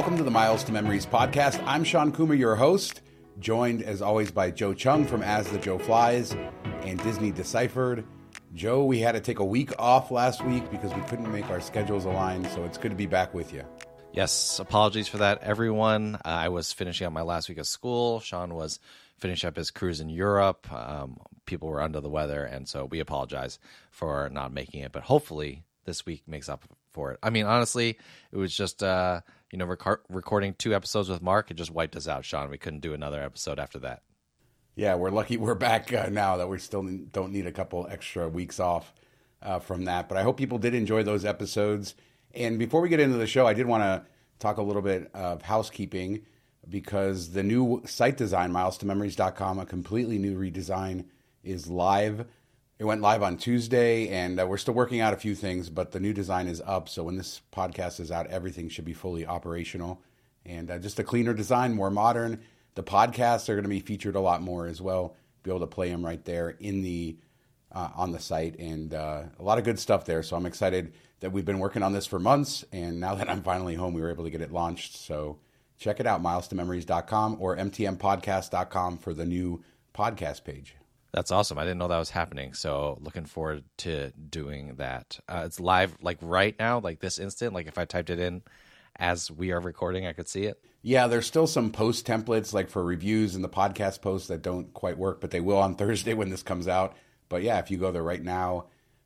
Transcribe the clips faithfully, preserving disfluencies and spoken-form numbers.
welcome to the Miles to Memories podcast. I'm Sean Coomer, your host, joined as always by Joe Chung from As the Joe Flies and Disney Deciphered. Joe, we had to take a week off last week because we couldn't make our schedules align, so it's good to be back with you. Yes, apologies for that, everyone. Uh, I was finishing up my last week of school. Sean was finishing up his cruise in Europe. Um, people were under the weather, and so we apologize for not making it. But hopefully this week makes up for it. I mean, honestly, it was just, uh, you know, rec- recording two episodes with Mark. It just wiped us out, Sean. We couldn't do another episode after that. Yeah, we're lucky we're back uh, now that we still don't need a couple extra weeks off uh, from that. But I hope people did enjoy those episodes. And before we get into the show, I did want to talk a little bit of housekeeping because the new site design, miles to memories dot com, a completely new redesign, is live. It went live on Tuesday, and uh, we're still working out a few things, but the new design is up. So when this podcast is out, everything should be fully operational. And uh, just a cleaner design, more modern. The podcasts are going to be featured a lot more as well. Be able to play them right there in the uh, on the site, and uh, a lot of good stuff there. So I'm excited that we've been working on this for months, and now that I'm finally home, we were able to get it launched. So check it out, miles to memories dot com or m t m podcast dot com for the new podcast page. That's awesome. I didn't know that was happening. So looking forward to doing that. Uh, it's live like right now, like this instant. Like if I typed it in as we are recording, I could see it. Yeah, there's still some post templates like for reviews and the podcast posts that don't quite work, but they will on Thursday when this comes out. But yeah, if you go there right now,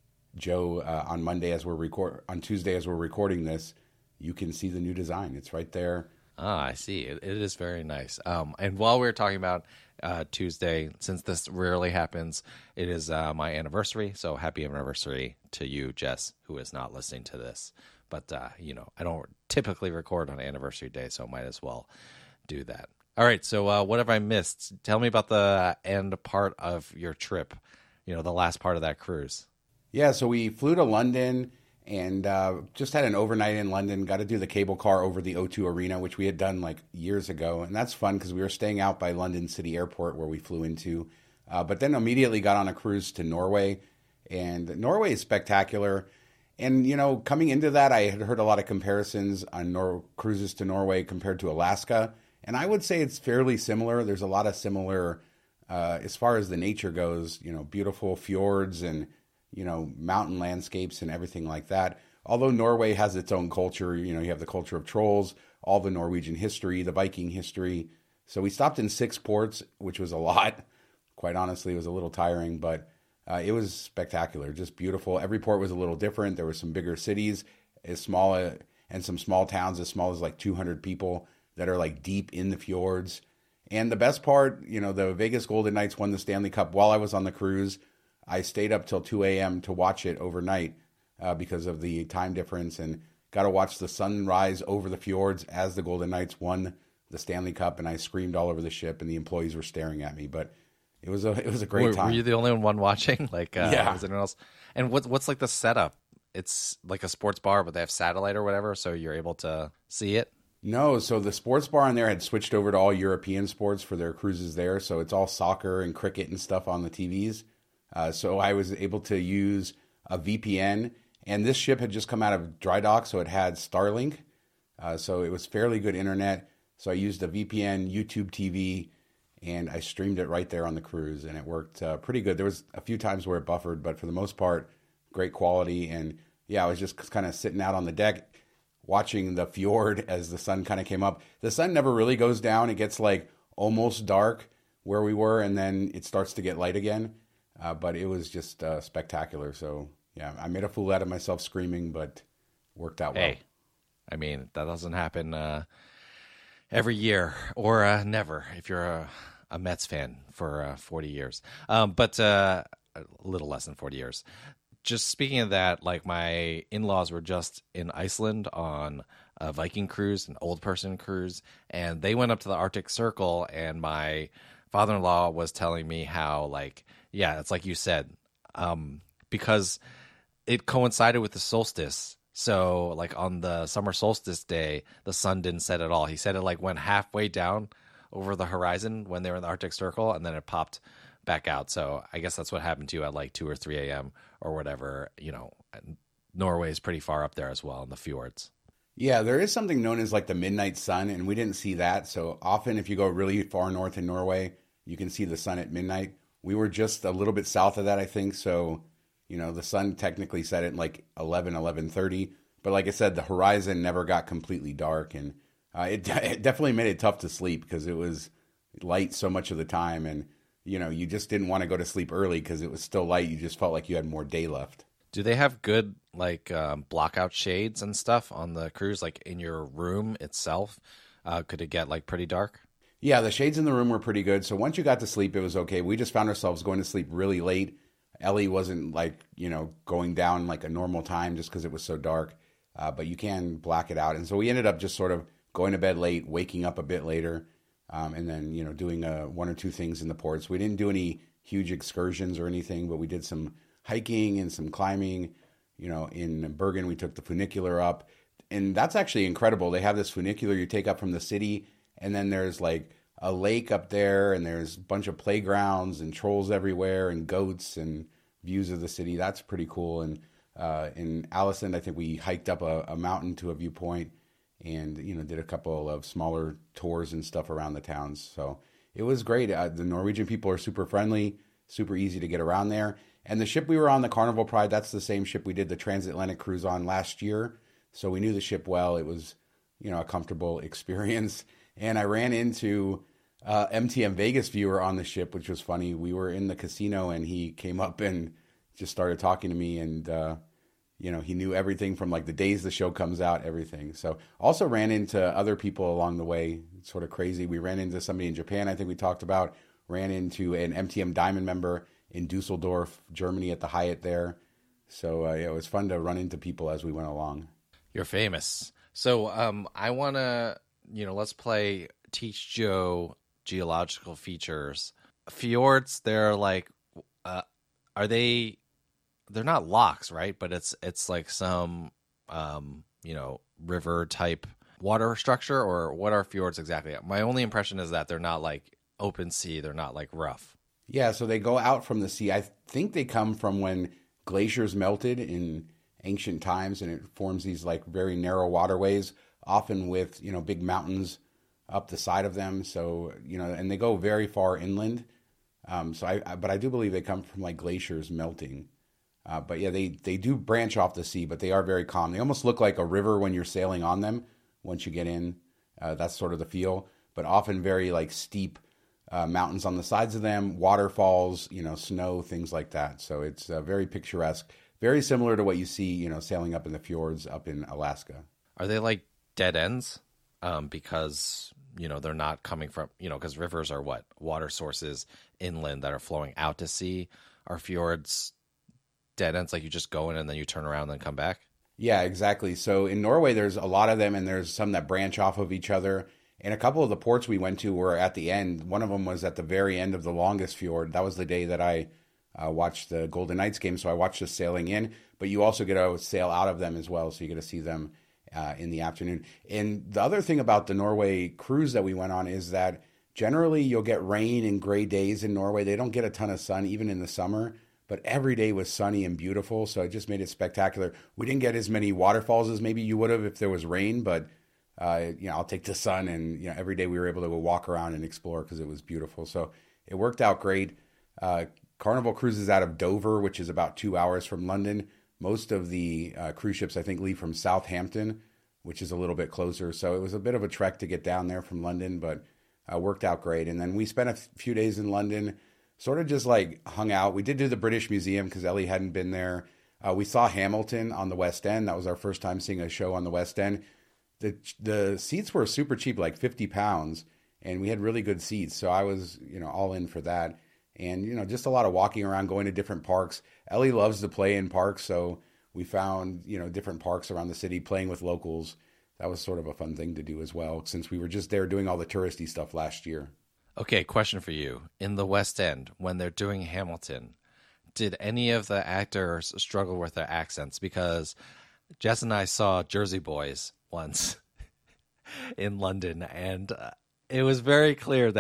Joe, uh, on Monday as we're record on Tuesday as we're recording this, you can see the new design. It's right there. Ah, I see. It, it is very nice. Um, and while we were talking about uh, Tuesday, since this rarely happens, it is uh, my anniversary. So happy anniversary to you, Jess, who is not listening to this. But, uh, you know, I don't typically record on anniversary day, so might as well do that. All right. So uh, what have I missed? Tell me about the end part of your trip, you know, the last part of that cruise. Yeah, so we flew to London and uh, just had an overnight in London. Got to do the cable car over the O two Arena, which we had done like years ago. And that's fun because we were staying out by London City Airport where we flew into. Uh, but then immediately got on a cruise to Norway. And Norway is spectacular. And, you know, coming into that, I had heard a lot of comparisons on Nor- cruises to Norway compared to Alaska. And I would say it's fairly similar. There's a lot of similar, uh, as far as the nature goes, you know, beautiful fjords and, you know, mountain landscapes and everything like that. Although Norway has its own culture, you know, you have the culture of trolls, all the Norwegian history, the Viking history. So we stopped in six ports, which was a lot. Quite honestly, it was a little tiring, but uh, it was spectacular, just beautiful. Every port was a little different. There were some bigger cities, as small uh, and some small towns as small as like two hundred people that are like deep in the fjords. And the best part, you know, the Vegas Golden Knights won the Stanley Cup while I was on the cruise. I stayed up till two a.m. to watch it overnight uh, because of the time difference, and got to watch the sun rise over the fjords as the Golden Knights won the Stanley Cup, and I screamed all over the ship, and the employees were staring at me. But it was a it was a great were, time. Were you the only one watching? Like, uh, yeah. Was anyone else? And what's what's like the setup? It's like a sports bar, but they have satellite or whatever, so you're able to see it. No, so the sports bar on there had switched over to all European sports for their cruises there, so it's all soccer and cricket and stuff on the T Vs. Uh, so I was able to use a V P N, and this ship had just come out of dry dock, so it had Starlink. Uh, so it was fairly good internet. So I used a V P N, YouTube T V, and I streamed it right there on the cruise, and it worked uh, pretty good. There was a few times where it buffered, but for the most part, great quality. And yeah, I was just kind of sitting out on the deck watching the fjord as the sun kind of came up. The sun never really goes down. It gets like almost dark where we were, and then it starts to get light again. Uh, but it was just uh, spectacular. So, yeah, I made a fool out of myself screaming, but worked out well. Hey, I mean, that doesn't happen uh, every year or uh, never if you're a, a Mets fan for uh, forty years. Um, but uh, a little less than forty years. Just speaking of that, like my in-laws were just in Iceland on a Viking cruise, an old person cruise, and they went up to the Arctic Circle, and my father-in-law was telling me how, like, yeah, it's like you said, um, because it coincided with the solstice. So, like, on the summer solstice day, the sun didn't set at all. He said it, like, went halfway down over the horizon when they were in the Arctic Circle, and then it popped back out. So I guess that's what happened to you at, like, two or three a.m. or whatever. You know, Norway is pretty far up there as well in the fjords. Yeah, there is something known as like the midnight sun, and we didn't see that. So often, if you go really far north in Norway, you can see the sun at midnight. We were just a little bit south of that, I think. So, you know, the sun technically set at like eleven, eleven thirty. But like I said, the horizon never got completely dark, and uh, it, it definitely made it tough to sleep because it was light so much of the time. And, you know, you just didn't want to go to sleep early because it was still light. You just felt like you had more day left. Do they have good like um, blockout shades and stuff on the cruise, like in your room itself? Uh, could it get like pretty dark? Yeah, the shades in the room were pretty good. So once you got to sleep, it was okay. We just found ourselves going to sleep really late. Ellie wasn't like, you know, going down like a normal time just because it was so dark. Uh, but you can black it out. And so we ended up just sort of going to bed late, waking up a bit later, um, and then, you know, doing uh, one or two things in the ports. We didn't do any huge excursions or anything, but we did some hiking and some climbing. You know, in Bergen, we took the funicular up, and that's actually incredible. They have this funicular you take up from the city, and then there's like a lake up there, and there's a bunch of playgrounds and trolls everywhere, and goats and views of the city. That's pretty cool. And uh, in Allison, I think we hiked up a, a mountain to a viewpoint, and you know, did a couple of smaller tours and stuff around the towns. So it was great. Uh, the Norwegian people are super friendly, super easy to get around there. And the ship we were on, the Carnival Pride, that's the same ship we did the transatlantic cruise on last year. So we knew the ship well. It was, you know, a comfortable experience. And I ran into uh, M T M Vegas viewer on the ship, which was funny. We were in the casino, and he came up and just started talking to me. And, uh, you know, he knew everything from like the days the show comes out, everything. So also ran into other people along the way. It's sort of crazy. We ran into somebody in Japan, I think we talked about, ran into an M T M Diamond member in Dusseldorf, Germany at the Hyatt there. So uh, yeah, it was fun to run into people as we went along. You're famous. So um, I want to, you know, let's play Teach Joe geological features. Fjords, they're like, uh, are they, they're not locks, right? But it's, it's like some, um, you know, river type water structure, or what are fjords exactly? My only impression is that they're not like open sea. They're not like rough. Yeah, so they go out from the sea. I think they come from when glaciers melted in ancient times, and it forms these like very narrow waterways, often with, you know, big mountains up the side of them. So, you know, and they go very far inland. Um, so I, I, but I do believe they come from like glaciers melting. Uh, but yeah, they, they do branch off the sea, but they are very calm. They almost look like a river when you're sailing on them. Once you get in, uh, that's sort of the feel, but often very like steep Uh, mountains on the sides of them, waterfalls, you know, snow, things like that. So it's uh, very picturesque, very similar to what you see, you know, sailing up in the fjords up in Alaska. Are they like dead ends? Um, because, you know, they're not coming from, you know, because rivers are what? Water sources inland that are flowing out to sea. Are fjords dead ends, like you just go in and then you turn around and then come back? Yeah, exactly. So in Norway, there's a lot of them, and there's some that branch off of each other. And a couple of the ports we went to were at the end. One of them was at the very end of the longest fjord. That was the day that I uh, watched the Golden Knights game, so I watched the sailing in. But you also get to sail out of them as well, so you get to see them uh, in the afternoon. And the other thing about the Norway cruise that we went on is that generally you'll get rain and gray days in Norway. They don't get a ton of sun, even in the summer. But every day was sunny and beautiful, so it just made it spectacular. We didn't get as many waterfalls as maybe you would have if there was rain, but Uh, you know, I'll take the sun, and you know, every day we were able to go walk around and explore because it was beautiful. So it worked out great. Uh, Carnival cruises out of Dover, which is about two hours from London. Most of the uh, cruise ships, I think, leave from Southampton, which is a little bit closer. So it was a bit of a trek to get down there from London, but uh, worked out great. And then we spent a few days in London, sort of just like hung out. We did do the British Museum because Ellie hadn't been there. Uh, we saw Hamilton on the West End. That was our first time seeing a show on the West End. The the seats were super cheap, like fifty pounds, and we had really good seats. So I was, you know, all in for that. And, you know, just a lot of walking around, going to different parks. Ellie loves to play in parks, so we found, you know, different parks around the city, playing with locals. That was sort of a fun thing to do as well, since we were just there doing all the touristy stuff last year. Okay, question for you. In the West End, when they're doing Hamilton, did any of the actors struggle with their accents? Because Jess and I saw Jersey Boys once in London, and uh, it was very clear that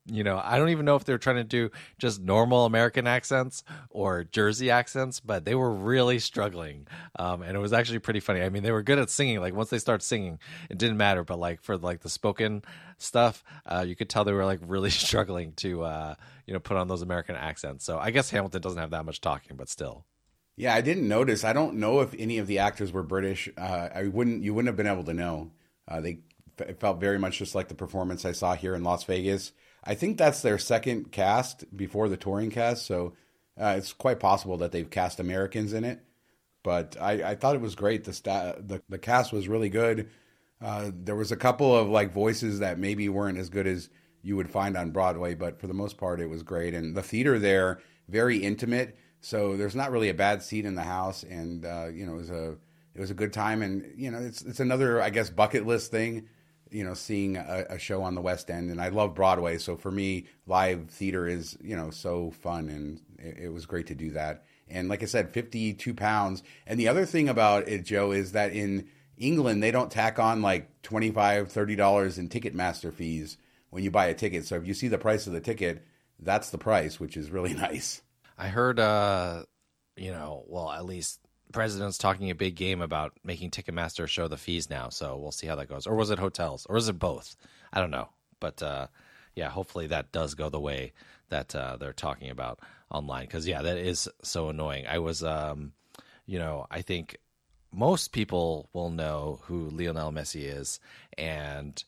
You know, I don't even know if they're trying to do just normal American accents or Jersey accents, but they were really struggling. Um, and it was actually pretty funny. I mean, they were good at singing. Like once they start singing, it didn't matter. But like for like the spoken stuff, uh, you could tell they were like really struggling to, uh, you know, put on those American accents. So I guess Hamilton doesn't have that much talking, but still. Yeah, I didn't notice. I don't know if any of the actors were British. Uh, I wouldn't. You wouldn't have been able to know. Uh, they it felt very much just like the performance I saw here in Las Vegas. I think that's their second cast before the touring cast, so uh, it's quite possible that they've cast Americans in it. But I, I thought it was great. The, sta- the the cast was really good. Uh, there was a couple of like voices that maybe weren't as good as you would find on Broadway, but for the most part, it was great. And the theater there, very intimate, so there's not really a bad seat in the house. And uh, you know, it was a it was a good time. And you know, it's it's another, I guess, bucket list thing. You know, seeing a, a show on the West End, and I love Broadway, so for me, live theater is, you know, so fun, and it, it was great to do that. And like I said, fifty-two pounds. And the other thing about it, Joe, is that in England, they don't tack on like twenty-five dollars, thirty dollars in Ticketmaster fees when you buy a ticket. So if you see the price of the ticket, that's the price, which is really nice. I heard, uh, you know, well, at least president's talking a big game about making Ticketmaster show the fees now, so we'll see how that goes. Or was it hotels? Or is it both? I don't know. But uh, yeah, hopefully that does go the way that uh, they're talking about online. Because yeah, that is so annoying. I was, um, you know, I think most people will know who Lionel Messi is, and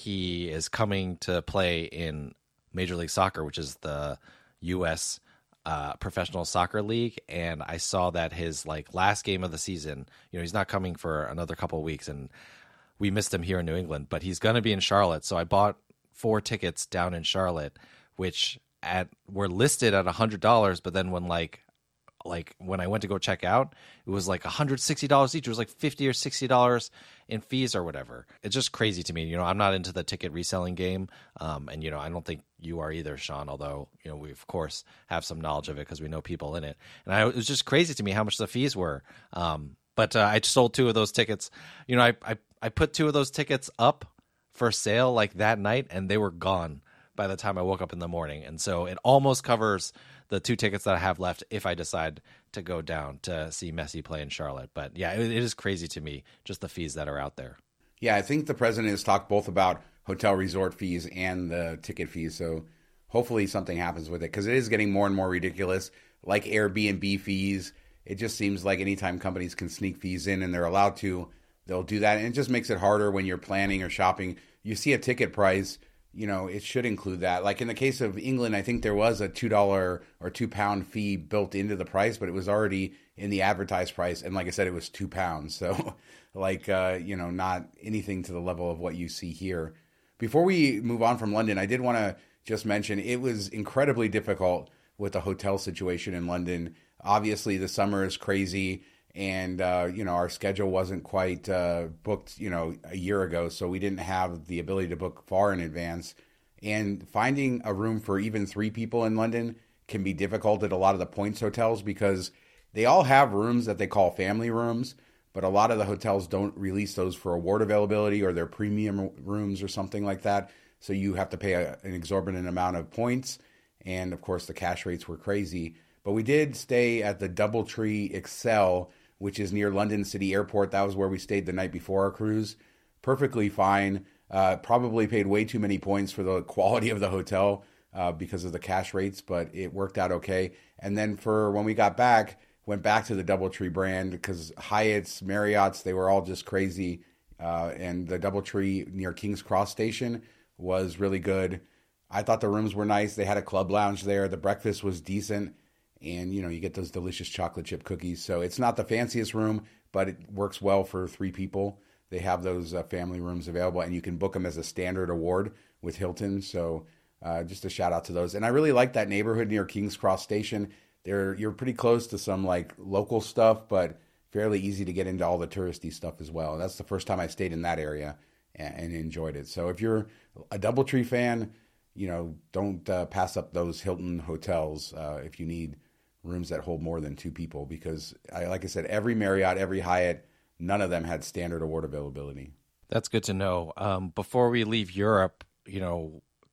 he is coming to play in Major League Soccer, which is the U S Uh, professional soccer league, and I saw that his like last game of the season, you know, he's not coming for another couple of weeks, and we missed him here in New England, but he's going to be in Charlotte. So I bought four tickets down in Charlotte, which at were listed at a hundred dollars, but then when like like when I went to go check out, it was like a hundred sixty dollars each. It was like fifty or sixty dollars in fees or whatever. It's just crazy to me. You know, I'm not into the ticket reselling game, um, and you know, I don't think you are either, Sean. Although you know, we of course have some knowledge of it because we know people in it. And I, it was just crazy to me how much the fees were. Um, but uh, I sold two of those tickets. You know, I, I I put two of those tickets up for sale like that night, and they were gone by the time I woke up in the morning. And so it almost covers the two tickets that I have left if I decide to go down to see Messi play in Charlotte. But yeah, it, it is crazy to me, just the fees that are out there. Yeah, I think the president has talked both about hotel resort fees and the ticket fees. So hopefully something happens with it, because it is getting more and more ridiculous, like Airbnb fees. It just seems like anytime companies can sneak fees in and they're allowed to, they'll do that. And it just makes it harder when you're planning or shopping. You see a ticket price, you know, it should include that. Like in the case of England, I think there was a two dollars or two pound fee built into the price, but it was already in the advertised price. And like I said, it was two pounds. So like, uh, you know, not anything to the level of what you see here. Before we move on from London, I did want to just mention it was incredibly difficult with the hotel situation in London. Obviously, the summer is crazy. And, uh, you know, our schedule wasn't quite uh, booked, you know, a year ago. So we didn't have the ability to book far in advance. And finding a room for even three people in London can be difficult at a lot of the points hotels, because they all have rooms that they call family rooms. But a lot of the hotels don't release those for award availability, or their premium rooms or something like that. So you have to pay a, an exorbitant amount of points. And, of course, the cash rates were crazy. But we did stay at the Doubletree Excel, which is near London City Airport. That was where we stayed the night before our cruise. Perfectly fine. Uh, probably paid way too many points for the quality of the hotel uh, because of the cash rates, but it worked out okay. And then for when we got back, went back to the Doubletree brand, because Hyatt's, Marriott's, they were all just crazy. Uh, and the Doubletree near King's Cross Station was really good. I thought the rooms were nice. They had a club lounge there. The breakfast was decent. And, you know, you get those delicious chocolate chip cookies. So it's not the fanciest room, but it works well for three people. They have those uh, family rooms available, and you can book them as a standard award with Hilton. So uh, just a shout out to those. And I really like that neighborhood near King's Cross Station. They're, you're pretty close to some like local stuff, but fairly easy to get into all the touristy stuff as well. That's the first time I stayed in that area and, and enjoyed it. So if you're a Doubletree fan, you know, don't uh, pass up those Hilton hotels uh, if you need rooms that hold more than two people, because I, like I said, every Marriott, every Hyatt, none of them had standard award availability. That's good to know. Um, before we leave Europe, you know,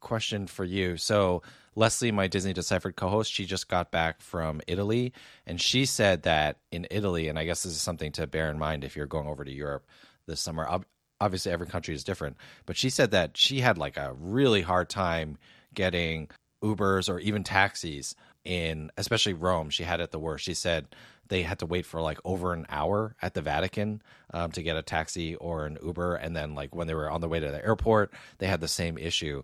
question for you. So Leslie, my Disney Deciphered co-host, she just got back from Italy, and she said that in Italy, and I guess this is something to bear in mind if you're going over to Europe this summer. Obviously, every country is different, but she said that she had like a really hard time getting Ubers or even taxis in, especially Rome. She had it the worst. She said they had to wait for like over an hour at the Vatican um, to get a taxi or an Uber, and then like when they were on the way to the airport, they had the same issue.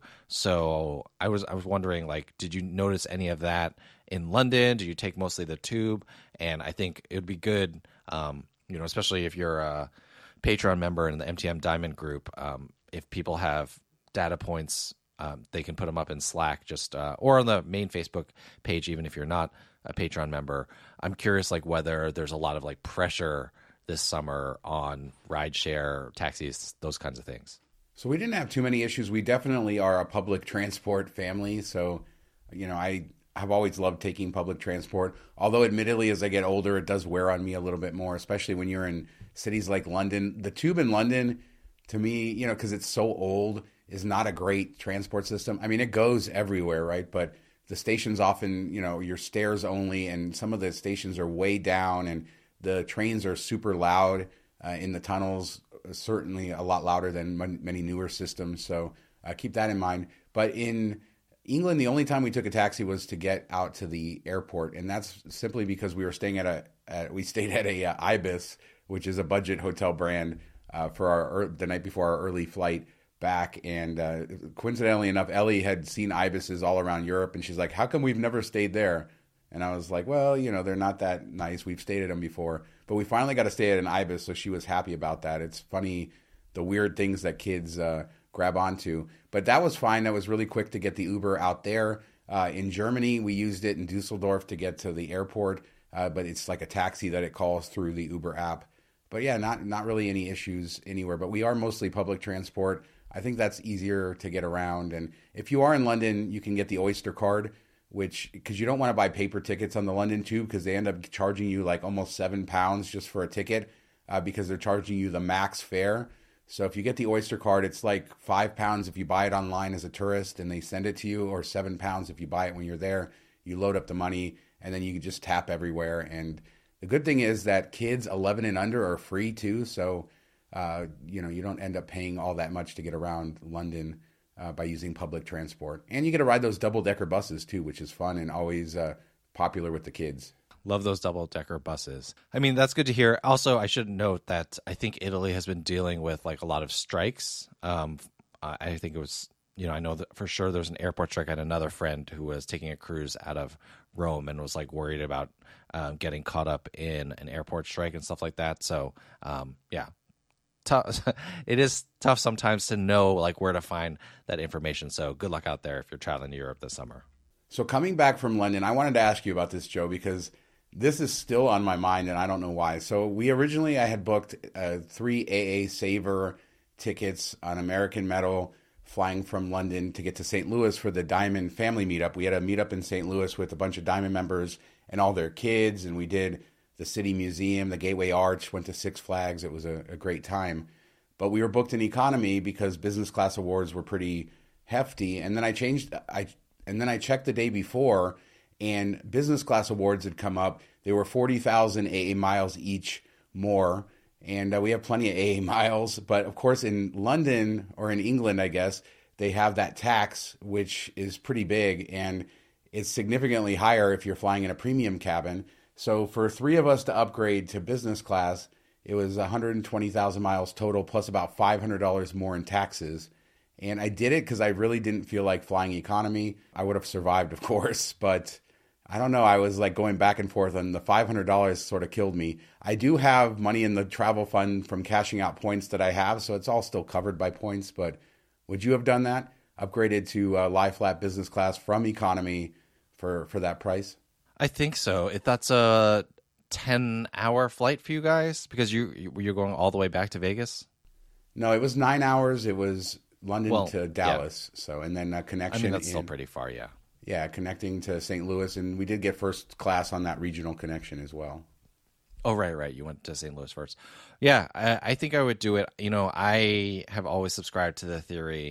So I was I was wondering, like, did you notice any of that in London? Do you take mostly the tube? And I think it would be good, um, you know, especially if you're a Patreon member in the M T M Diamond group, um, if people have data points, um, they can put them up in Slack, just uh, or on the main Facebook page, even if you're not a Patreon member. I'm curious, like, whether there's a lot of like pressure this summer on rideshare, taxis, those kinds of things. So we didn't have too many issues. We definitely are a public transport family. So, you know, I have always loved taking public transport. Although, admittedly, as I get older, it does wear on me a little bit more, especially when you're in cities like London. The tube in London, to me, you know, because it's so old, is not a great transport system. I mean, it goes everywhere, right? But the stations often, you know, you're stairs only, and some of the stations are way down, and the trains are super loud uh, in the tunnels, certainly a lot louder than m- many newer systems. So uh, keep that in mind. But in England, the only time we took a taxi was to get out to the airport, and that's simply because we were staying at a at, we stayed at a uh, Ibis, which is a budget hotel brand, uh, for our the night before our early flight back. And uh, coincidentally enough, Ellie had seen Ibises all around Europe, and she's like, "How come we've never stayed there?" And I was like, "Well, you know, they're not that nice. We've stayed at them before, but we finally got to stay at an Ibis," so she was happy about that. It's funny the weird things that kids uh, grab onto. But that was fine. That was really quick to get the Uber out there. Uh, in Germany, we used it in Dusseldorf to get to the airport, uh, but it's like a taxi that it calls through the Uber app. But yeah, not not really any issues anywhere. But we are mostly public transport. I think that's easier to get around. And if you are in London, you can get the Oyster card, which, because you don't want to buy paper tickets on the London Tube, because they end up charging you like almost seven pounds just for a ticket, uh, because they're charging you the max fare. So if you get the Oyster card, it's like five pounds if you buy it online as a tourist and they send it to you, or seven pounds if you buy it when you're there. You load up the money and then you can just tap everywhere. And the good thing is that kids eleven and under are free too. So, uh, you know, you don't end up paying all that much to get around London uh, by using public transport. And you get to ride those double-decker buses too, which is fun and always uh, popular with the kids. Love those double-decker buses. I mean, that's good to hear. Also, I should note that I think Italy has been dealing with like a lot of strikes. Um, I think it was, you know, I know that for sure there's an airport strike. I had another friend who was taking a cruise out of Rome and was like worried about um, getting caught up in an airport strike and stuff like that. So, um, yeah, tough. It is tough sometimes to know like where to find that information. So good luck out there if you're traveling to Europe this summer. So coming back from London, I wanted to ask you about this, Joe, because this is still on my mind, and I don't know why. So we originally, I had booked uh, three A A Saver tickets on American Metal flying from London to get to Saint Louis for the Diamond family meetup. We had a meetup in Saint Louis with a bunch of Diamond members and all their kids, and we did the City Museum, the Gateway Arch, went to Six Flags. It was a, a great time. But we were booked in economy because business class awards were pretty hefty. And then I changed, I and then I checked the day before, and business class awards had come up. They were forty thousand A A miles each more. And uh, we have plenty of A A miles. But of course, in London, or in England, I guess, they have that tax, which is pretty big. And it's significantly higher if you're flying in a premium cabin. So for three of us to upgrade to business class, it was one hundred twenty thousand miles total, plus about five hundred dollars more in taxes. And I did it because I really didn't feel like flying economy. I would have survived, of course, but I don't know. I was like going back and forth, and the five hundred dollars sort of killed me. I do have money in the travel fund from cashing out points that I have, so it's all still covered by points. But would you have done that? Upgraded to uh, lie flat business class from economy for, for that price? I think so. If that's a ten-hour flight for you guys, because you you're going all the way back to Vegas. No, it was nine hours. It was London well, to Dallas. Yeah. So, and then a connection. I mean, that's in, still pretty far, yeah. Yeah, connecting to Saint Louis, and we did get first class on that regional connection as well. Oh, right, right. You went to Saint Louis first. Yeah, I, I think I would do it. You know, I have always subscribed to the theory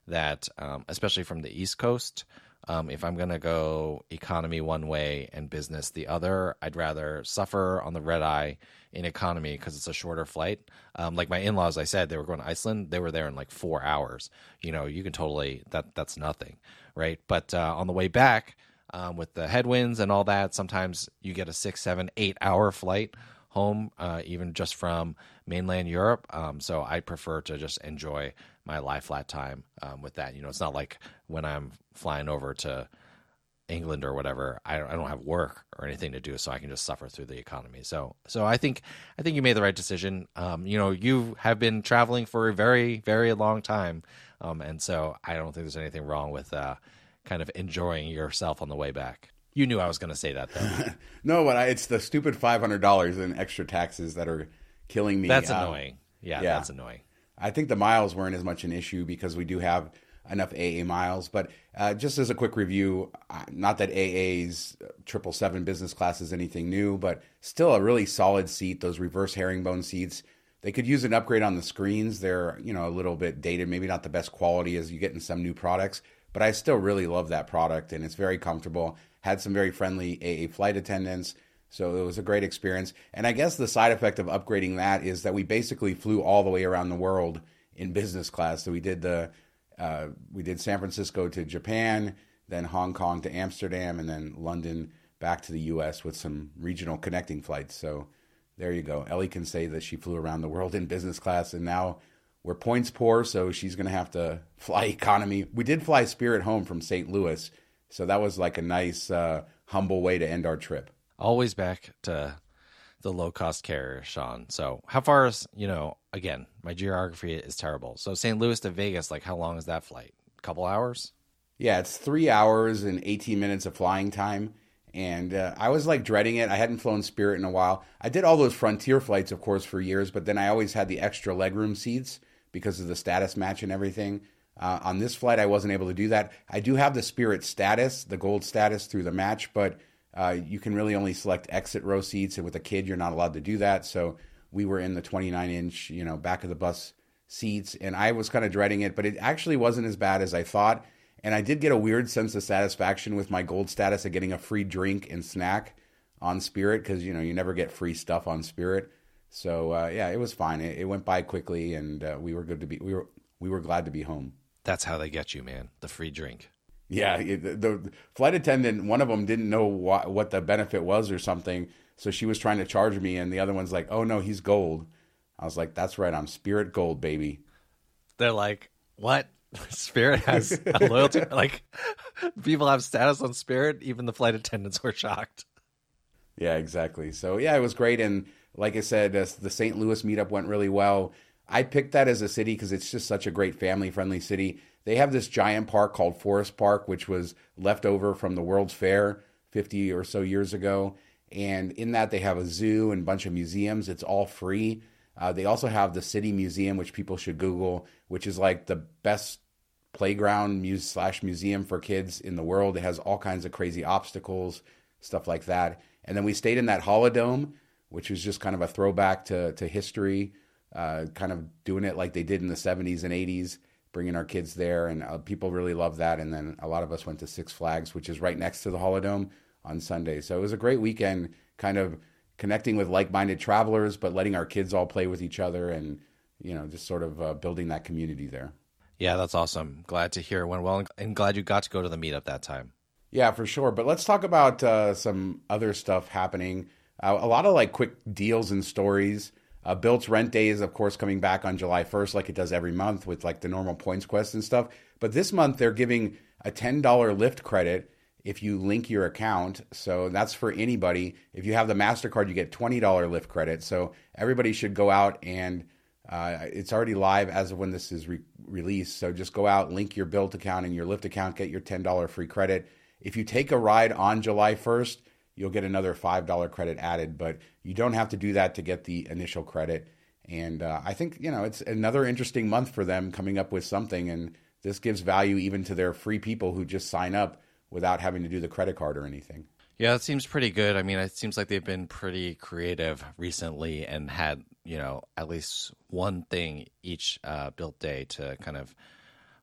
that, um, especially from the East Coast, um, if I'm going to go economy one way and business the other, I'd rather suffer on the red eye in economy because it's a shorter flight. Um, like my in-laws, I said, they were going to Iceland. They were there in like four hours. You know, you can totally, that that's nothing, right? But uh, on the way back, um, with the headwinds and all that, sometimes you get a six, seven, eight hour flight home, uh, even just from mainland Europe. Um, so I prefer to just enjoy my lie flat time um, with that. You know, it's not like when I'm flying over to England or whatever, I don't, I don't have work or anything to do, so I can just suffer through the economy. So, so I think, I think you made the right decision. Um, you know, you have been traveling for a very, very long time. Um, and so I don't think there's anything wrong with uh, kind of enjoying yourself on the way back. You knew I was going to say that, though. No, but I, it's the stupid five hundred dollars in extra taxes that are killing me. That's um, annoying. Yeah, yeah, that's annoying. I think the miles weren't as much an issue because we do have enough A A miles. But uh, just as a quick review, uh, not that A A's triple seven business class is anything new, but still a really solid seat. Those reverse herringbone seats, they could use an upgrade on the screens. They're, you know, a little bit dated, maybe not the best quality as you get in some new products, but I still really love that product, and it's very comfortable. Had some very friendly A A flight attendants, so it was a great experience. And I guess the side effect of upgrading that is that we basically flew all the way around the world in business class. So we did the uh, we did San Francisco to Japan, then Hong Kong to Amsterdam, and then London back to the U S with some regional connecting flights. So there you go. Ellie can say that she flew around the world in business class, and now we're points poor, so she's going to have to fly economy. We did fly Spirit home from Saint Louis, so that was like a nice, uh, humble way to end our trip. Always back to the low-cost carrier, Sean. So how far is, you know, again, my geography is terrible. So Saint Louis to Vegas, like how long is that flight? A couple hours? Yeah, it's three hours and eighteen minutes of flying time. And uh, I was like dreading it. I hadn't flown Spirit in a while. I did all those Frontier flights, of course, for years, but then I always had the extra legroom seats because of the status match and everything. Uh, on this flight, I wasn't able to do that. I do have the Spirit status, the gold status through the match, but uh, you can really only select exit row seats, and with a kid, you're not allowed to do that. So we were in the twenty-nine inch, you know, back of the bus seats, and I was kind of dreading it, but it actually wasn't as bad as I thought. And I did get a weird sense of satisfaction with my gold status of getting a free drink and snack on Spirit because, you know, you never get free stuff on Spirit. So, uh, yeah, it was fine. It, it went by quickly, and uh, we were good to be. We were we were glad to be home. That's how they get you, man. The free drink. Yeah, it, the, the flight attendant, one of them didn't know what, what the benefit was or something, so she was trying to charge me, and the other one's like, "Oh no, he's gold." I was like, "That's right, I'm Spirit Gold, baby." They're like, "What? Spirit has a loyalty?" Like, people have status on Spirit. Even the flight attendants were shocked. Yeah, exactly. So yeah, it was great, and like I said, uh, the Saint Louis meetup went really well. I picked that as a city because it's just such a great family-friendly city. They have this giant park called Forest Park, which was left over from the World's Fair fifty or so years ago. And in that, they have a zoo and a bunch of museums. It's all free. Uh, they also have the City Museum, which people should Google, which is like the best playground muse slash museum for kids in the world. It has all kinds of crazy obstacles, stuff like that. And then we stayed in that Holodome, which was just kind of a throwback to, to history, uh, kind of doing it like they did in the seventies and eighties, bringing our kids there. And uh, people really loved that. And then a lot of us went to Six Flags, which is right next to the Holodome, on Sunday. So it was a great weekend, kind of connecting with like-minded travelers, but letting our kids all play with each other and, you know, just sort of uh, building that community there. Yeah, that's awesome. Glad to hear it went well, and glad you got to go to the meetup that time. Yeah, for sure. But let's talk about uh, some other stuff happening. Uh, a lot of like quick deals and stories. Uh, Built's Rent Day is, of course, coming back on July first, like it does every month with like the normal points quest and stuff. But this month they're giving a ten dollars Lyft credit if you link your account. So that's for anybody. If you have the MasterCard, you get twenty dollars Lyft credit. So everybody should go out and uh, it's already live as of when this is re- released. So just go out, link your Built account and your Lyft account, get your ten dollars free credit. If you take a ride on July first, you'll get another five dollars credit added, but you don't have to do that to get the initial credit. And uh, I think, you know, it's another interesting month for them coming up with something. And this gives value even to their free people who just sign up without having to do the credit card or anything. Yeah, it seems pretty good. I mean, it seems like they've been pretty creative recently and had, you know, at least one thing each uh, Built Day to kind of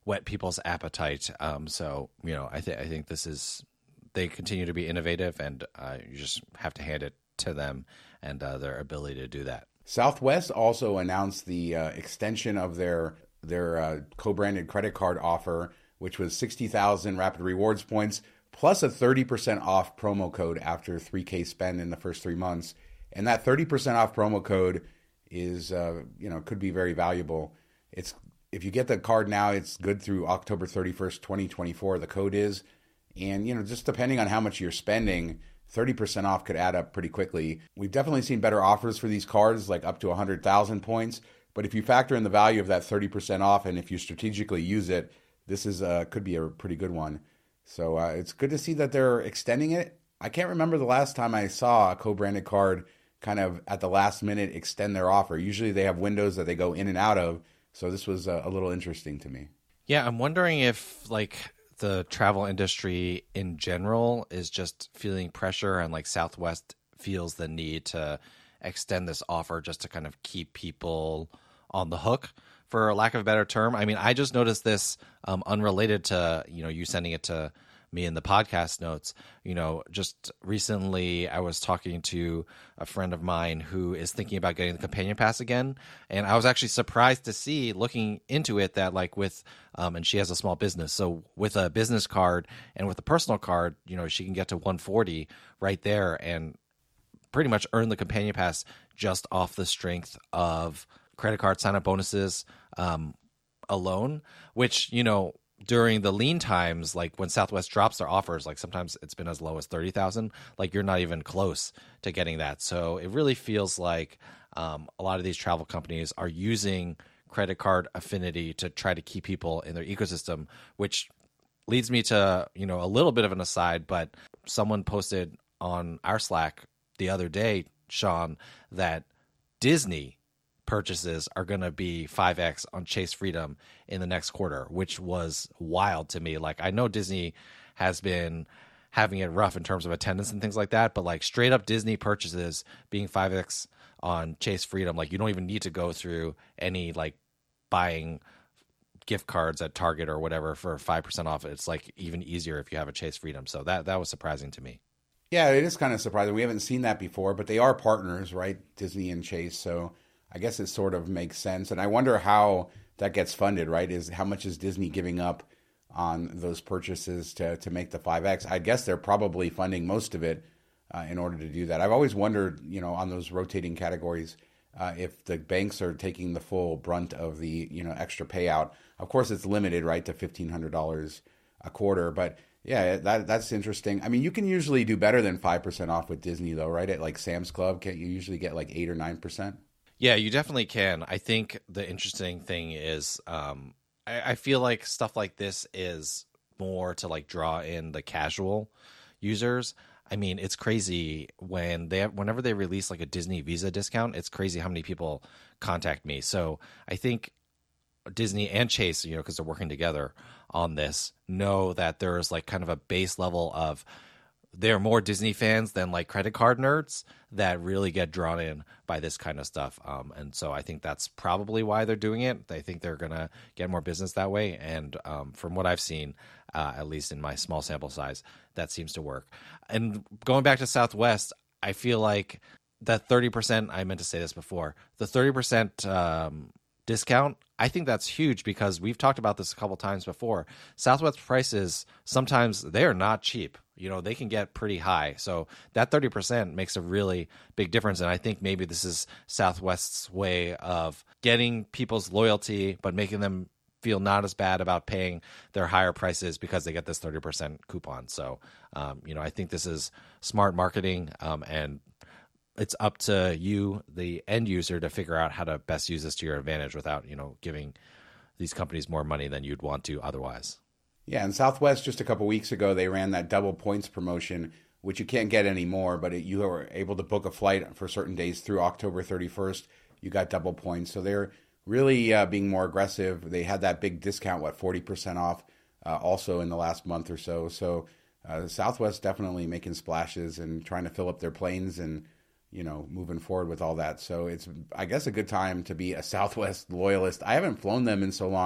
whet people's appetite. Um, so you know, I think I think this is they continue to be innovative, and uh, you just have to hand it to them and uh, their ability to do that. Southwest also announced the uh, extension of their their uh, co-branded credit card offer, which was sixty thousand Rapid Rewards points plus a thirty percent off promo code after three K spend in the first three months. And that thirty percent off promo code is, uh, you know, could be very valuable. It's if you get the card now, it's good through October thirty-first, twenty twenty-four. The code is, and you know, just depending on how much you're spending, thirty percent off could add up pretty quickly. We've definitely seen better offers for these cards, like up to one hundred thousand points. But if you factor in the value of that thirty percent off, and if you strategically use it, this is uh, could be a pretty good one. So uh, it's good to see that they're extending it. I can't remember the last time I saw a co-branded card kind of at the last minute extend their offer. Usually they have windows that they go in and out of. So this was uh, a little interesting to me. Yeah, I'm wondering if like the travel industry in general is just feeling pressure, and like Southwest feels the need to extend this offer just to kind of keep people on the hook, for lack of a better term. I mean, I just noticed this um, unrelated to, you know, you sending it to me in the podcast notes. You know, just recently I was talking to a friend of mine who is thinking about getting the companion pass again. And I was actually surprised to see, looking into it, that like with, um, and she has a small business. So with a business card and with a personal card, you know, she can get to one forty right there and pretty much earn the companion pass just off the strength of credit card sign-up bonuses um, alone, which, you know, during the lean times, like when Southwest drops their offers, like sometimes it's been as low as thirty thousand, like you're not even close to getting that. So it really feels like um, a lot of these travel companies are using credit card affinity to try to keep people in their ecosystem, which leads me to, you know, a little bit of an aside, but someone posted on our Slack the other day, Sean, that Disney purchases are going to be five X on Chase Freedom in the next quarter, which was wild to me. Like, I know Disney has been having it rough in terms of attendance and things like that, but like straight up Disney purchases being five X on Chase Freedom, like you don't even need to go through any like buying gift cards at Target or whatever for five percent off. It's like even easier if you have a Chase Freedom. So that, that was surprising to me. Yeah, it is kind of surprising. We haven't seen that before, but they are partners, right? Disney and Chase. So I guess it sort of makes sense. And I wonder how that gets funded, right? Is how much is Disney giving up on those purchases to, to make the five X? I guess they're probably funding most of it uh, in order to do that. I've always wondered, you know, on those rotating categories, uh, if the banks are taking the full brunt of the, you know, extra payout. Of course, it's limited, right, to fifteen hundred dollars a quarter. But yeah, that that's interesting. I mean, you can usually do better than five percent off with Disney, though, right? At like Sam's Club, can't you usually get like eight or nine percent? Yeah, you definitely can. I think the interesting thing is um, I, I feel like stuff like this is more to like draw in the casual users. I mean, it's crazy when they whenever they release like a Disney Visa discount, it's crazy how many people contact me. So I think Disney and Chase, you know, because they're working together on this, know that there's like kind of a base level of they're more Disney fans than like credit card nerds that really get drawn in by this kind of stuff. Um, and so I think that's probably why they're doing it. They think they're going to get more business that way. And um, from what I've seen, uh, at least in my small sample size, that seems to work. And going back to Southwest, I feel like that thirty percent, I meant to say this before, the thirty percent um, discount, I think that's huge because we've talked about this a couple times before. Southwest prices, sometimes they're not cheap. You know, they can get pretty high. So that thirty percent makes a really big difference. And I think maybe this is Southwest's way of getting people's loyalty, but making them feel not as bad about paying their higher prices because they get this thirty percent coupon. So, um, you know, I think this is smart marketing, um, and it's up to you, the end user, to figure out how to best use this to your advantage without, you know, giving these companies more money than you'd want to otherwise. Yeah, and Southwest just a couple weeks ago, they ran that double points promotion, which you can't get anymore, but it, you were able to book a flight for certain days through October thirty-first. You got double points. So they're really uh, being more aggressive. They had that big discount, what, forty percent off uh, also in the last month or so. So uh, Southwest definitely making splashes and trying to fill up their planes and, you know, moving forward with all that. So it's, I guess, a good time to be a Southwest loyalist. I haven't flown them in so long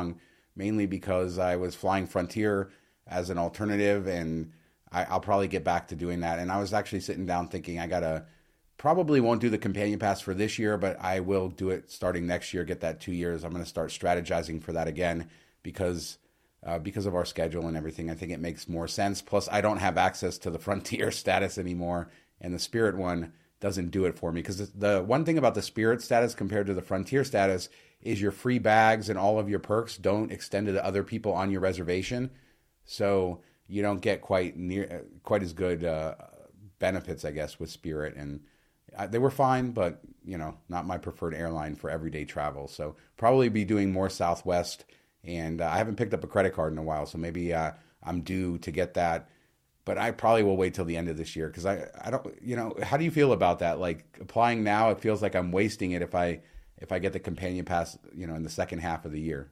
mainly because I was flying Frontier as an alternative, and I, I'll probably get back to doing that. And I was actually sitting down thinking I gotta probably won't do the companion pass for this year, but I will do it starting next year. Get that two years. I'm going to start strategizing for that again because uh, because of our schedule and everything. I think it makes more sense. Plus, I don't have access to the Frontier status anymore, and the Spirit one doesn't do it for me. Because the one thing about the Spirit status compared to the Frontier status is your free bags and all of your perks don't extend to the other people on your reservation, so you don't get quite near quite as good uh, benefits, I guess, with Spirit. And uh, they were fine, but you know, not my preferred airline for everyday travel. So probably be doing more Southwest. And uh, I haven't picked up a credit card in a while, so maybe uh, I'm due to get that. But I probably will wait till the end of this year because I, I don't, you know, how do you feel about that? Like applying now, it feels like I'm wasting it if I if I get the companion pass, you know, in the second half of the year.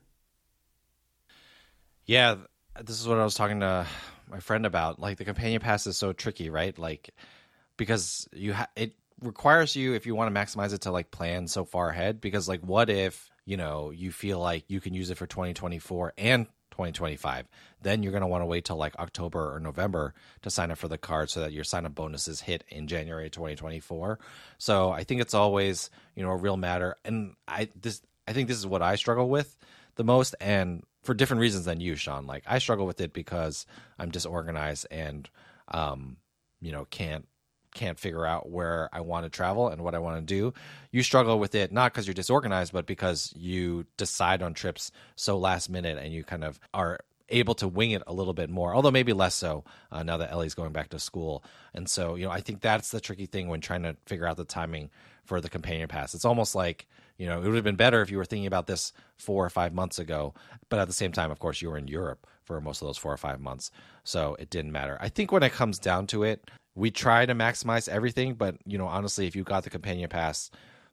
Yeah, this is what I was talking to my friend about. Like the companion pass is so tricky, right? Like because you ha- it requires you, if you want to maximize it, to like plan so far ahead. Because like, what if you know you feel like you can use it for twenty twenty-four and twenty twenty-five, then you're going to want to wait till like October or November to sign up for the card so that your sign up bonuses hit in January twenty twenty-four. So I think it's always, you know, a real matter. And I this I think this is what I struggle with the most, and for different reasons than you, Sean. Like I struggle with it because I'm disorganized and um, you know, can't can't figure out where I want to travel and what I want to do. You struggle with it not because you're disorganized, but because you decide on trips so last minute and you kind of are able to wing it a little bit more, although maybe less so uh, now that Ellie's going back to school. And so, you know, I think that's the tricky thing when trying to figure out the timing for the companion pass. It's almost like, you know, it would have been better if you were thinking about this four or five months ago, but at the same time, of course, you were in Europe for most of those four or five months. So it didn't matter. I think when it comes down to it, we try to maximize everything, but, you know, honestly, if you got the companion pass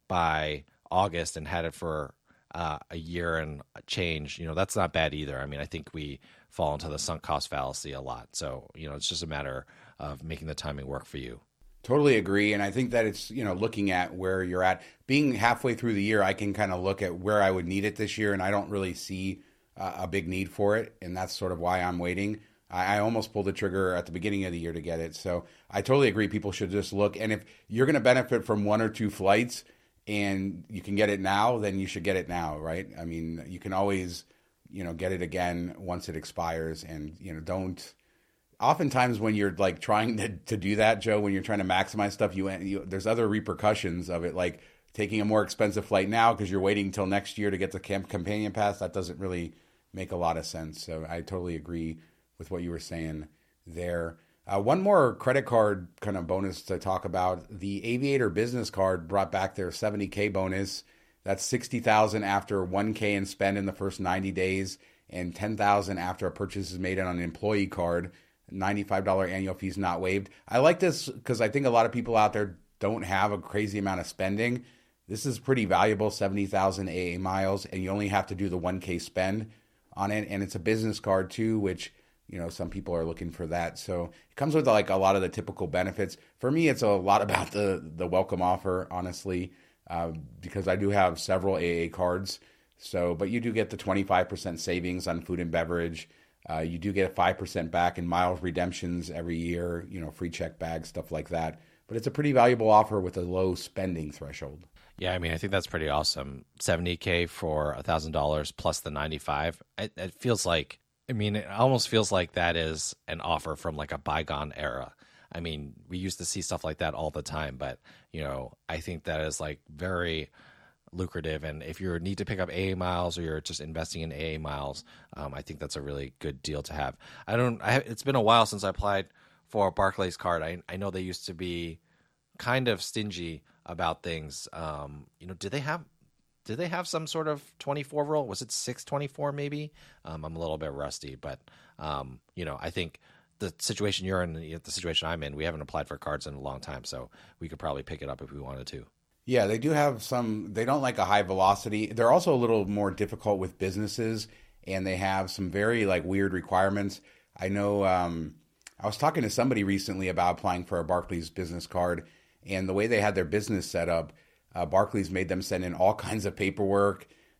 by August and had it for uh, a year and change, you know, that's not bad either. I mean, I think we fall into the sunk cost fallacy a lot. So, you know, it's just a matter of making the timing work for you. Totally agree. And I think that it's, you know, looking at where you're at, being halfway through the year, I can kind of look at where I would need it this year. And I don't really see uh, a big need for it. And that's sort of why I'm waiting. I, I almost pulled the trigger at the beginning of the year to get it. So I totally agree. People should just look. And if you're going to benefit from one or two flights and you can get it now, then you should get it now, right? I mean, you can always, you know, get it again once it expires. And, you know, don't... Oftentimes when you're like trying to, to do that, Joe, when you're trying to maximize stuff, you, you there's other repercussions of it, like taking a more expensive flight now because you're waiting until next year to get the camp companion pass. That doesn't really make a lot of sense. So I totally agree with what you were saying there. Uh, one more credit card kind of bonus to talk about. The Aviator Business Card brought back their seventy K bonus. That's sixty thousand dollars after one K in spend in the first ninety days and ten thousand dollars after a purchase is made on an employee card. ninety-five dollars annual fees not waived. I like this because I think a lot of people out there don't have a crazy amount of spending. This is pretty valuable, seventy thousand A A miles, and you only have to do the one K spend on it. And it's a business card too, which, you know, some people are looking for that. So it comes with like a lot of the typical benefits. For me, it's a lot about the, the welcome offer, honestly, uh, because I do have several A A cards. So, but you do get the twenty-five percent savings on food and beverage. Uh, you do get five percent back in miles redemptions every year, you know, free check bags, stuff like that. But it's a pretty valuable offer with a low spending threshold. Yeah, I mean, I think that's pretty awesome. seventy K for one thousand dollars plus the ninety-five. It, it feels like, I mean, it almost feels like that is an offer from like a bygone era. I mean, we used to see stuff like that all the time, but, you know, I think that is like very lucrative, and if you need to pick up A A miles or you're just investing in A A miles, um, I think that's a really good deal to have. I don't. I, it's been a while since I applied for a Barclays card. I I know they used to be kind of stingy about things. Um, you know, did they have did they have some sort of twenty-four rule? Was it six twenty-four maybe? Um, I'm a little bit rusty, but um, you know, I think the situation you're in, the situation I'm in, we haven't applied for cards in a long time, so we could probably pick it up if we wanted to. Yeah, they do have some, they don't like a high velocity. They're also a little more difficult with businesses, and they have some very like weird requirements. I know um, I was talking to somebody recently about applying for a Barclays business card, and the way they had their business set up, uh, Barclays made them send in all kinds of paperwork,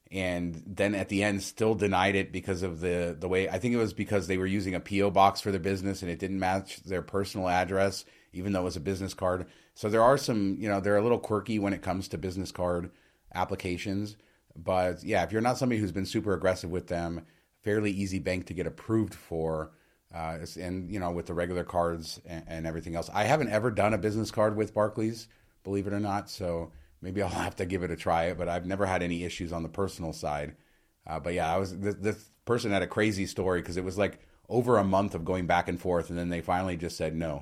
and then at the end still denied it because of the the way. I think it was because they were using a P O box for their business and it didn't match their personal address, even though it was a business card. So there are some, you know, they're a little quirky when it comes to business card applications. But yeah, if you're not somebody who's been super aggressive with them, fairly easy bank to get approved for. Uh, and, you know, with the regular cards and, and everything else. I haven't ever done a business card with Barclays, believe it or not. So maybe I'll have to give it a try. But I've never had any issues on the personal side. Uh, but yeah, I was this, this person had a crazy story because it was like over a month of going back and forth. And then they finally just said no.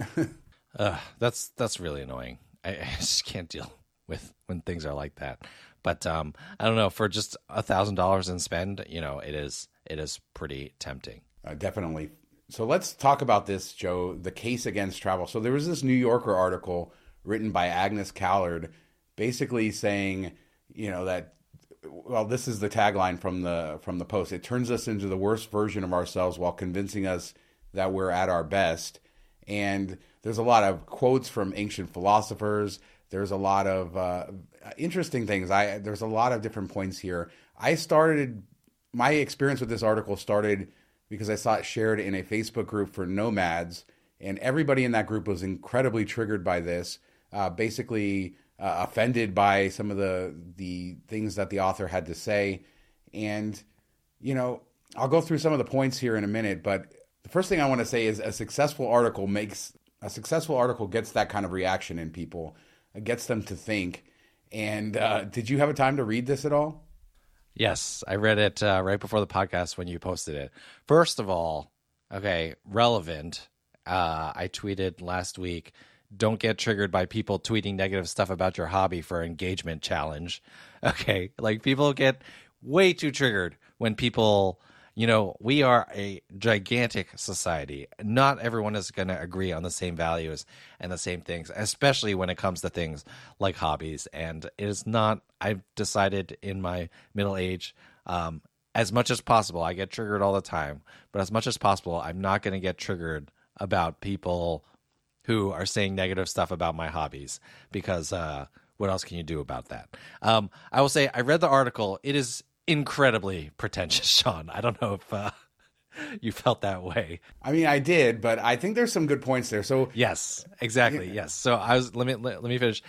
uh, that's that's really annoying. I, I just can't deal with when things are like that. But um, I don't know, for just a thousand dollars in spend, you know, it is it is pretty tempting. Uh, definitely. So let's talk about this, Joe, the case against travel. So there was this New Yorker article written by Agnes Callard basically saying, you know, that, well, this is the tagline from the from the post. It turns us into the worst version of ourselves while convincing us that we're at our best. And there's a lot of quotes from ancient philosophers. There's a lot of uh, interesting things. I There's a lot of different points here. I started, my experience with this article started because I saw it shared in a Facebook group for nomads, and everybody in that group was incredibly triggered by this, uh, basically uh, offended by some of the the things that the author had to say. And, you know, I'll go through some of the points here in a minute, but the first thing I want to say is a successful article makes, a successful article gets that kind of reaction in people. It gets them to think. And uh, did you have a time to read this at all? Yes, I read it uh, right before the podcast when you posted it. First of all, okay, relevant. Uh, I tweeted last week, don't get triggered by people tweeting negative stuff about your hobby for engagement challenge. Okay, like people get way too triggered when people, you know, we are a gigantic society. Not everyone is going to agree on the same values and the same things, especially when it comes to things like hobbies. And it is not, I've decided in my middle age, um, as much as possible, I get triggered all the time, but as much as possible, I'm not going to get triggered about people who are saying negative stuff about my hobbies, because uh, what else can you do about that? Um, I will say, I read the article. It is incredibly pretentious, Sean. I don't know if uh, you felt that way. I mean, I did, but I think there's some good points there. So yes, exactly. Yeah. Yes. So I was, let me, let, let me finish.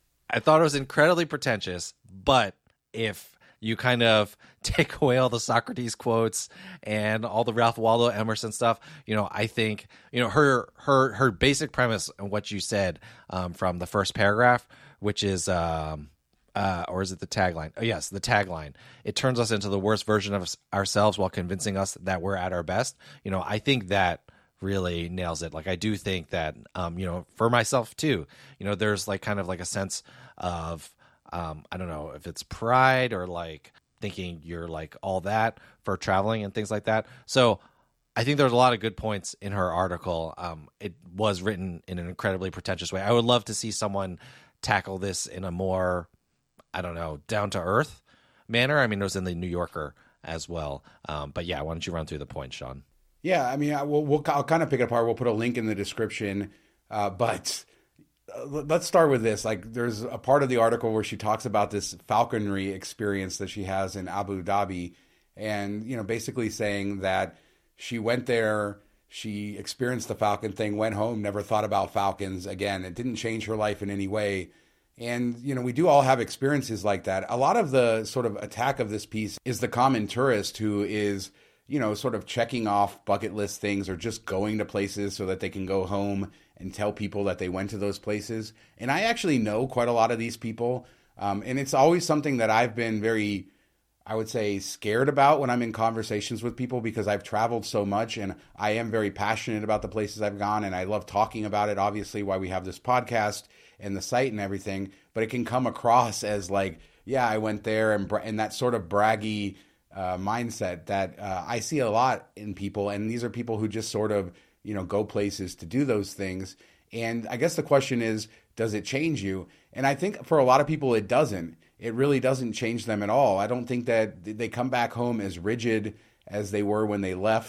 I thought it was incredibly pretentious, but if you kind of take away all the Socrates quotes and all the Ralph Waldo Emerson stuff, you know, I think, you know, her, her, her basic premise and what you said um, from the first paragraph, which is, um, Uh, or is it the tagline? Oh, yes, the tagline. It turns us into the worst version of ourselves while convincing us that we're at our best. You know, I think that really nails it. Like, I do think that, um, you know, for myself too, you know, there's like kind of like a sense of, um, I don't know if it's pride or like thinking you're like all that for traveling and things like that. So I think there's a lot of good points in her article. Um, it was written in an incredibly pretentious way. I would love to see someone tackle this in a more, I don't know, down to earth manner. I mean, it was in the New Yorker as well. Um, but yeah, why don't you run through the points, Sean? Yeah, I mean, I, we'll, we'll, I'll kind of pick it apart. We'll put a link in the description. Uh, but uh, let's start with this. Like, there's a part of the article where she talks about this falconry experience that she has in Abu Dhabi. And, you know, basically saying that she went there, she experienced the falcon thing, went home, never thought about falcons again. It didn't change her life in any way. And, you know, we do all have experiences like that. A lot of the sort of attack of this piece is the common tourist who is, you know, sort of checking off bucket list things or just going to places so that they can go home and tell people that they went to those places. And I actually know quite a lot of these people. Um, and it's always something that I've been very, I would say, scared about when I'm in conversations with people, because I've traveled so much and I am very passionate about the places I've gone. And I love talking about it, obviously, why we have this podcast and the site and everything. But it can come across as like, yeah, I went there, and, and that sort of braggy uh, mindset that uh, I see a lot in people. And these are people who just sort of, you know, go places to do those things. And I guess the question is, does it change you? And I think for a lot of people, it doesn't. It really doesn't change them at all. I don't think that they come back home as rigid as they were when they left.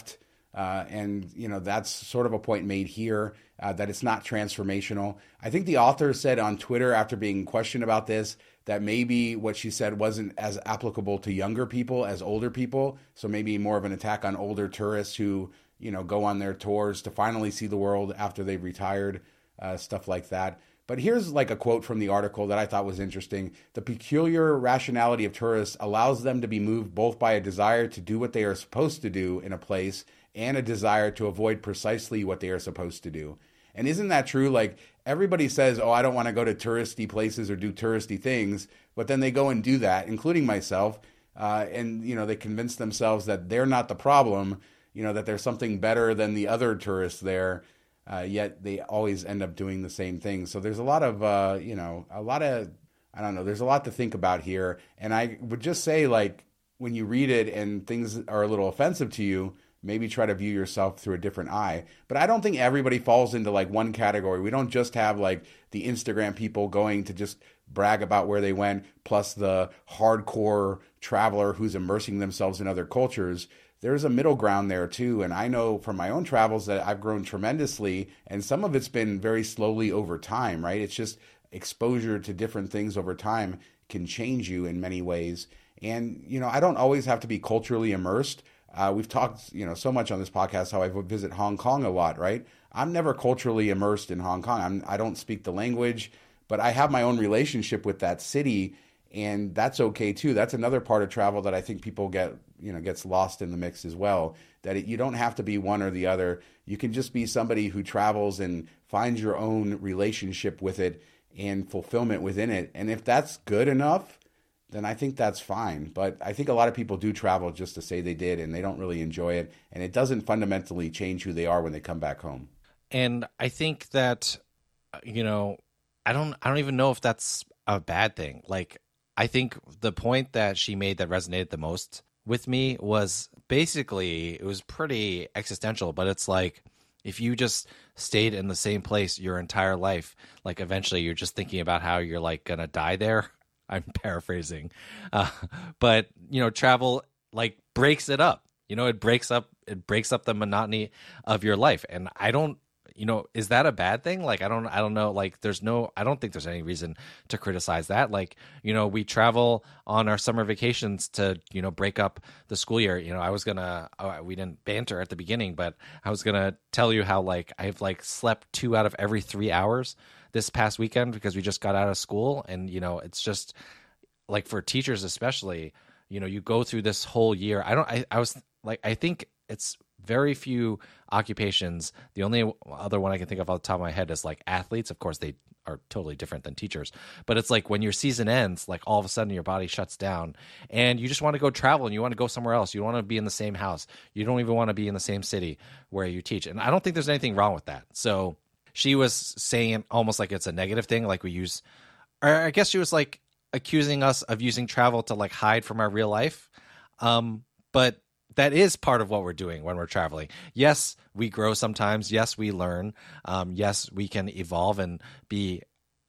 Uh, and, you know, that's sort of a point made here, uh, that it's not transformational. I think the author said on Twitter after being questioned about this that maybe what she said wasn't as applicable to younger people as older people. So maybe more of an attack on older tourists who, you know, go on their tours to finally see the world after they've retired, uh, stuff like that. But here's like a quote from the article that I thought was interesting. The peculiar rationality of tourists allows them to be moved both by a desire to do what they are supposed to do in a place and a desire to avoid precisely what they are supposed to do. And isn't that true? Like everybody says, oh, I don't want to go to touristy places or do touristy things, but then they go and do that, including myself. Uh, and, you know, they convince themselves that they're not the problem, you know, that there's something better than the other tourists there. Uh, yet they always end up doing the same thing. So there's a lot of, uh, you know, a lot of, I don't know, there's a lot to think about here. And I would just say, like, when you read it and things are a little offensive to you, maybe try to view yourself through a different eye. But I don't think everybody falls into like one category. We don't just have like the Instagram people going to just brag about where they went, plus the hardcore traveler who's immersing themselves in other cultures. There's a middle ground there too. And I know from my own travels that I've grown tremendously, and some of it's been very slowly over time, right? It's just exposure to different things over time can change you in many ways. And, you know, I don't always have to be culturally immersed. Uh, we've talked, you know, so much on this podcast how I visit Hong Kong a lot, right? I'm never culturally immersed in Hong Kong. I'm, I don't speak the language, but I have my own relationship with that city, and that's okay too. That's another part of travel that I think people get, you know, gets lost in the mix as well. That it, you don't have to be one or the other. You can just be somebody who travels and finds your own relationship with it and fulfillment within it. And if that's good enough, then I think that's fine. But I think a lot of people do travel just to say they did, and they don't really enjoy it. And it doesn't fundamentally change who they are when they come back home. And I think that, you know, I don't, I don't even know if that's a bad thing. Like, I think the point that she made that resonated the most with me was basically, it was pretty existential, but it's like, if you just stayed in the same place your entire life, like eventually you're just thinking about how you're like going to die there. I'm paraphrasing, uh, but you know, travel like breaks it up. You know, it breaks up it breaks up the monotony of your life, and I don't. You know, is that a bad thing? Like, I don't, I don't know. Like, there's no, I don't think there's any reason to criticize that. Like, you know, we travel on our summer vacations to, you know, break up the school year. You know, I was gonna, oh, we didn't banter at the beginning, but I was gonna tell you how like I've like slept two out of every three hours this past weekend because we just got out of school. And, you know, it's just like for teachers, especially, you know, you go through this whole year. I don't, I, I was like, I think it's very few occupations. The only other one I can think of off the top of my head is like athletes. Of course, they are totally different than teachers. But it's like when your season ends, like all of a sudden your body shuts down and you just want to go travel and you want to go somewhere else. You want to be in the same house. You don't even want to be in the same city where you teach. And I don't think there's anything wrong with that. So she was saying almost like it's a negative thing. Like we use, or I guess she was like accusing us of using travel to like hide from our real life. Um, but that is part of what we're doing when we're traveling. Yes, we grow sometimes. Yes, we learn. Um, yes, we can evolve and be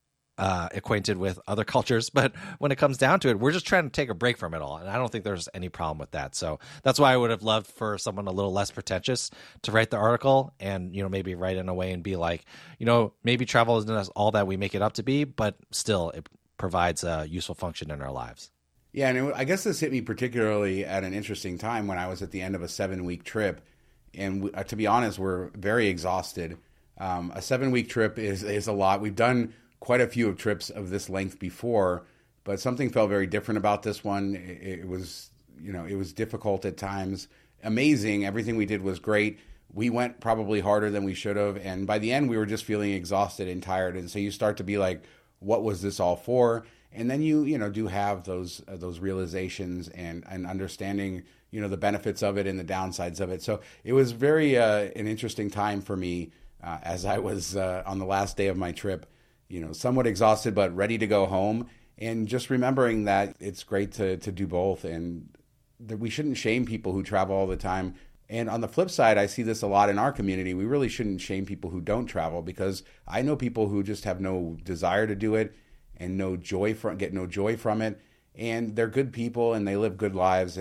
uh, acquainted with other cultures. But when it comes down to it, we're just trying to take a break from it all. And I don't think there's any problem with that. So that's why I would have loved for someone a little less pretentious to write the article and, you know, maybe write in a way and be like, you know, maybe travel isn't all that we make it up to be, but still it provides a useful function in our lives. Yeah, and it, I guess this hit me particularly at an interesting time when I was at the end of a seven-week trip. And we, uh, to be honest, we're very exhausted. Um, a seven-week trip is, is a lot. We've done quite a few of trips of this length before, but something felt very different about this one. It, it was, you know, it was difficult at times. Amazing. Everything we did was great. We went probably harder than we should have. And by the end, we were just feeling exhausted and tired. And so you start to be like, what was this all for? And then you, you know, do have those uh, those realizations and, and understanding, you know, the benefits of it and the downsides of it. So it was very uh, an interesting time for me uh, as I was uh, on the last day of my trip, you know, somewhat exhausted but ready to go home. And just remembering that it's great to to do both, and that we shouldn't shame people who travel all the time. And on the flip side, I see this a lot in our community. We really shouldn't shame people who don't travel, because I know people who just have no desire to do it and no joy from get no joy from it, and they're good people and they live good lives, and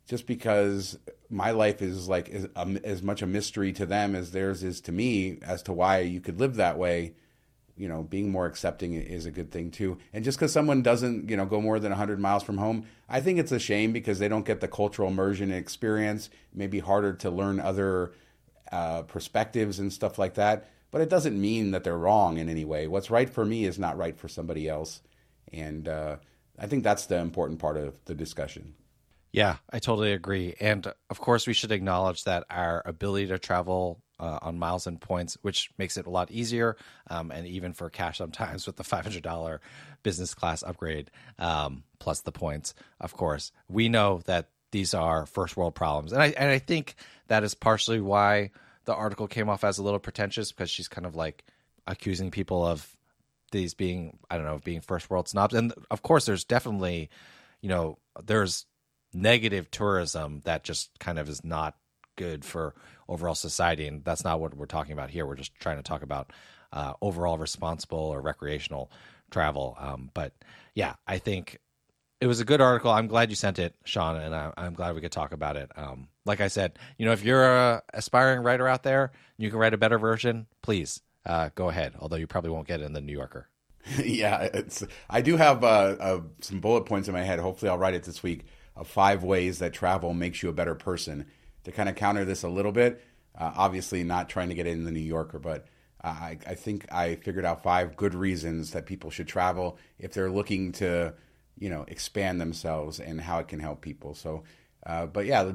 just because my life is like as, um, as much a mystery to them as theirs is to me as to why you could live that way. You know, being more accepting is a good thing too. And just because someone doesn't, you know, go more than one hundred miles from home, I think it's a shame because they don't get the cultural immersion and experience. It may be harder to learn other uh, perspectives and stuff like that. But it doesn't mean that they're wrong in any way. What's right for me is not right for somebody else. And uh, I think that's the important part of the discussion. Yeah, I totally agree. And of course, we should acknowledge that our ability to travel uh, on miles and points, which makes it a lot easier, um, and even for cash sometimes with the five hundred dollars business class upgrade, um, plus the points, of course, we know that these are first world problems. And I, and I think that is partially why the article came off as a little pretentious, because she's kind of like accusing people of these being, I don't know, being first world snobs. And of course, there's definitely, you know, there's negative tourism that just kind of is not good for overall society. And that's not what we're talking about here. We're just trying to talk about uh, overall responsible or recreational travel. Um, but yeah, I think it was a good article. I'm glad you sent it, Sean, and I, I'm glad we could talk about it. Um, like I said, you know, if you're a aspiring writer out there, and you can write a better version, please uh, go ahead. Although you probably won't get it in the New Yorker. Yeah, it's. I do have uh, uh, some bullet points in my head. Hopefully, I'll write it this week of five ways that travel makes you a better person to kind of counter this a little bit. Uh, obviously, not trying to get it in the New Yorker, but I, I think I figured out five good reasons that people should travel if they're looking to, you know, expand themselves and how it can help people. So, uh, but yeah,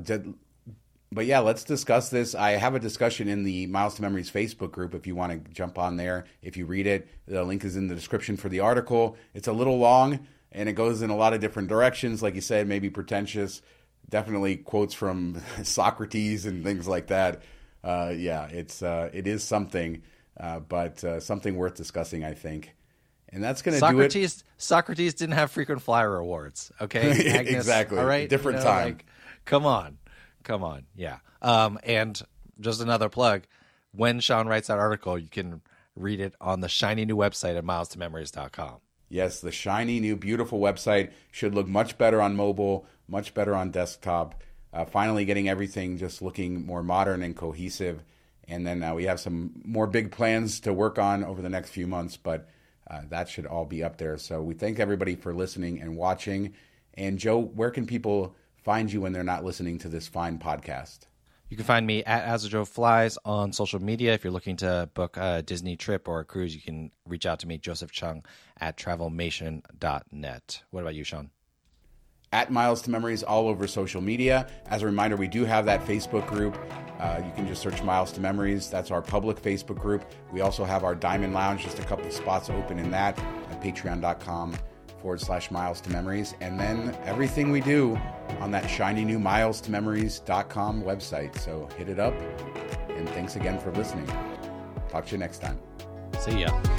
but yeah, let's discuss this. I have a discussion in the Miles to Memories Facebook group if you want to jump on there. If you read it, the link is in the description for the article. It's a little long and it goes in a lot of different directions. Like you said, maybe pretentious, definitely quotes from Socrates and things like that. Uh, yeah, it's uh, it is something, uh, but uh, something worth discussing, I think. And that's going to do it. Socrates, Socrates didn't have frequent flyer awards. Okay, Agnes, exactly. All right, different you know, time. Like, come on, come on. Yeah. Um, and just another plug: when Sean writes that article, you can read it on the shiny new website at miles to memories dot com. Yes, the shiny new beautiful website should look much better on mobile, much better on desktop. Uh, finally, getting everything just looking more modern and cohesive. And then uh, we have some more big plans to work on over the next few months, but. Uh, that should all be up there. So we thank everybody for listening and watching. And Joe, where can people find you when they're not listening to this fine podcast? You can find me at As Joe Flies on social media. If you're looking to book a Disney trip or a cruise, you can reach out to me, Joseph Chung, at travelmation dot net. What about you, Sean? At Miles to Memories all over social media. As a reminder, we do have that Facebook group. Uh, you can just search Miles to Memories. That's our public Facebook group. We also have our Diamond Lounge, just a couple of spots open in that at patreon.com forward slash Miles to Memories. And then everything we do on that shiny new miles to memories dot com website. So hit it up. And thanks again for listening. Talk to you next time. See ya.